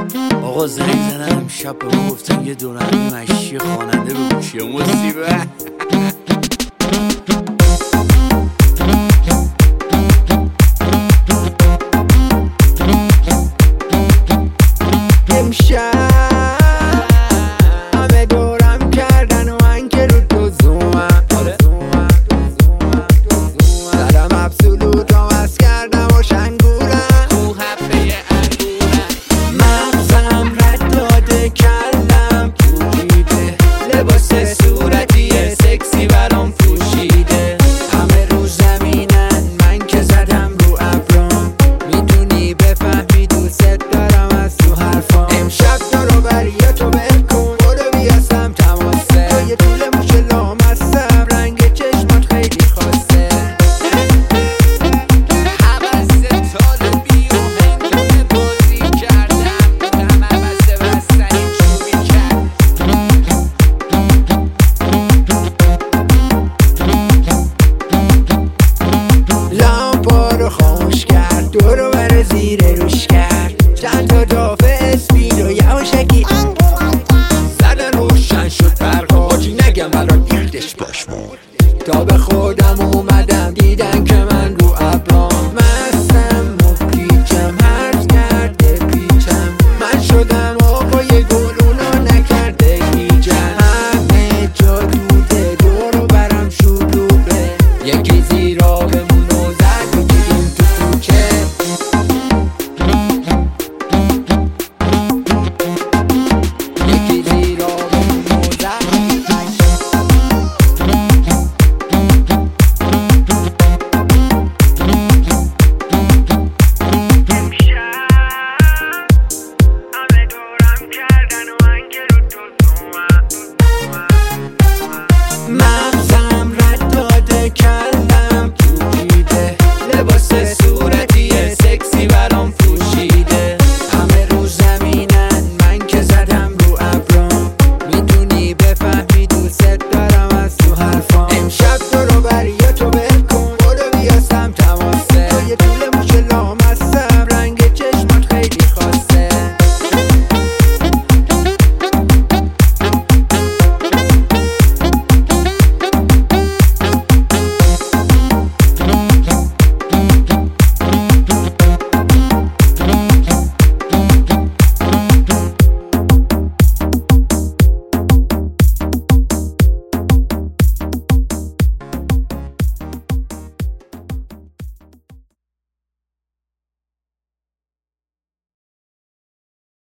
آقا زنگ زدن امشب به ما گفتن یه دونمی مشی خواننده به گوشی مصیبه. امشب همه دورم کردن و من که رو تو زومم زدم ابسولوت رو از کردم و شنگورم تو حبه انگورم مغزم رد داده کردم پوشیده لباس صورتی سکسی برام پوشیده. همه رو زمینن من که زدم رو ابرام میدونی بفهمی دوست دارم از تو حرفام. امشب دارو بریاتو بکن برو بیاسم تماسه تو یه طول موش لامصب رنگ چشمات خیلی خاصه حوث طالبی و هنگام بازی کردم بودم عوض بستنی چوبی کرد. لامپا رو خاموش کرد دورو بر زیر روش کرد چند تا